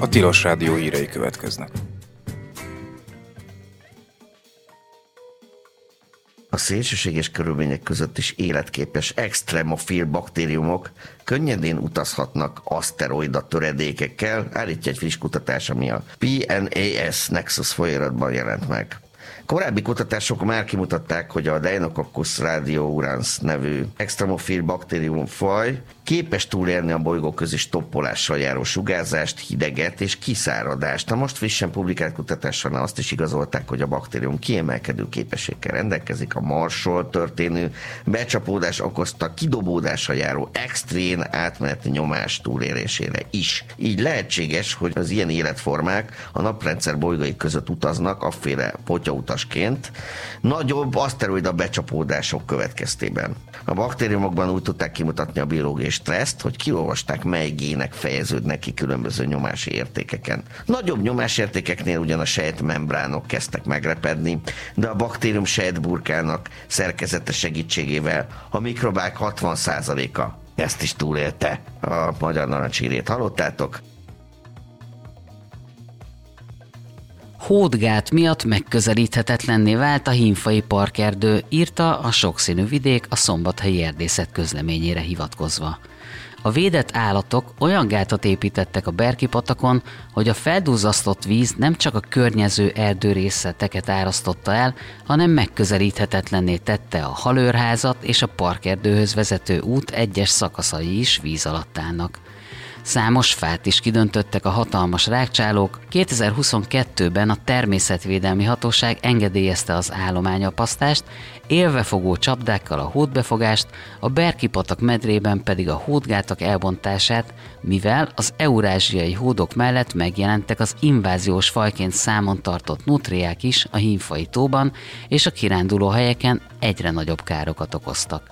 Tilos Rádió hírei következnek. A szélsőséges körülmények között is életképes extremofil baktériumok könnyedén utazhatnak aszteroida töredékekkel, állítja egy friss kutatás, ami a PNAS Nexus folyóiratban jelent meg. Korábbi kutatások már kimutatták, hogy a Deinococcus radiourans nevű extremofil baktériumfaj képes túlélni a bolygóközi stoppolással járó sugárzást, hideget és kiszáradást. A most frissen publikált kutatásban azt is igazolták, hogy a baktérium kiemelkedő képességgel rendelkezik a Marsról történő becsapódás okozta kidobódással járó extrém átmeneti nyomás túlélésére is. Így lehetséges, hogy az ilyen életformák a naprendszer bolygói között utaznak afféle potyautasként nagyobb aszteroida becsapódások következtében. A baktériumokban úgy tudták kimutatni a biológiai stresszt, hogy kiolvasták, mely gének fejeződnek ki különböző nyomási értékeken. Nagyobb nyomásértékeknél ugyan a sejtmembránok kezdtek megrepedni, de a baktérium sejtburkának szerkezete segítségével a mikrobák 60%-a ezt is túlélte. A magyar narancshírét hallottátok? Hódgát miatt megközelíthetetlenné vált a hímfai parkerdő, írta a Sokszínű vidék a Szombathelyi Erdészet közleményére hivatkozva. A védett állatok olyan gátat építettek a Berki-patakon, hogy a felduzzasztott víz nem csak a környező erdőrészleteket árasztotta el, hanem megközelíthetetlenné tette a halőrházat, és a parkerdőhöz vezető út egyes szakaszai is víz alatt állnak. Számos fát is kidöntöttek a hatalmas rágcsálók. 2022-ben a Természetvédelmi Hatóság engedélyezte az állományapasztást, élvefogó csapdákkal a hódbefogást, a Berki-patak medrében pedig a hódgátak elbontását, mivel az eurázsiai hódok mellett megjelentek az inváziós fajként számon tartott nutriák is a hímfai tóban, és a kirándulóhelyeken egyre nagyobb károkat okoztak.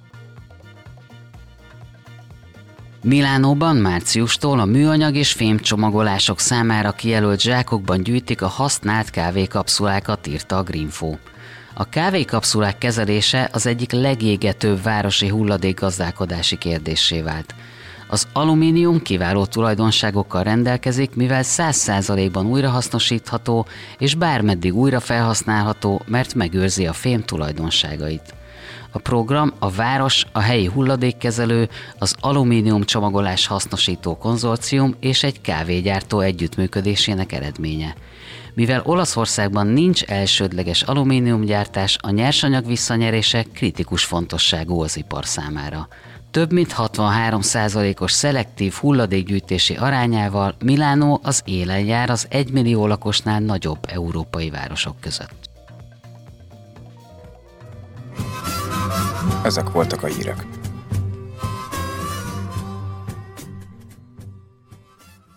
Milánóban márciustól a műanyag és fémcsomagolások számára kijelölt zsákokban gyűjtik a használt kávékapszulákat, írta a Greenfo. A kávékapszulák kezelése az egyik legégetőbb városi hulladékgazdálkodási kérdéssé vált. Az alumínium kiváló tulajdonságokkal rendelkezik, mivel 100%-ban újrahasznosítható és bármeddig újra felhasználható, mert megőrzi a fém tulajdonságait. A program a város, a helyi hulladékkezelő, az alumínium csomagolás hasznosító konzorcium és egy kávégyártó együttműködésének eredménye. Mivel Olaszországban nincs elsődleges alumíniumgyártás, a nyersanyag visszanyerése kritikus fontosságú az ipar számára. Több mint 63%-os szelektív hulladékgyűjtési arányával Milánó az élen jár az 1 millió lakosnál nagyobb európai városok között. Ezek voltak a hírek.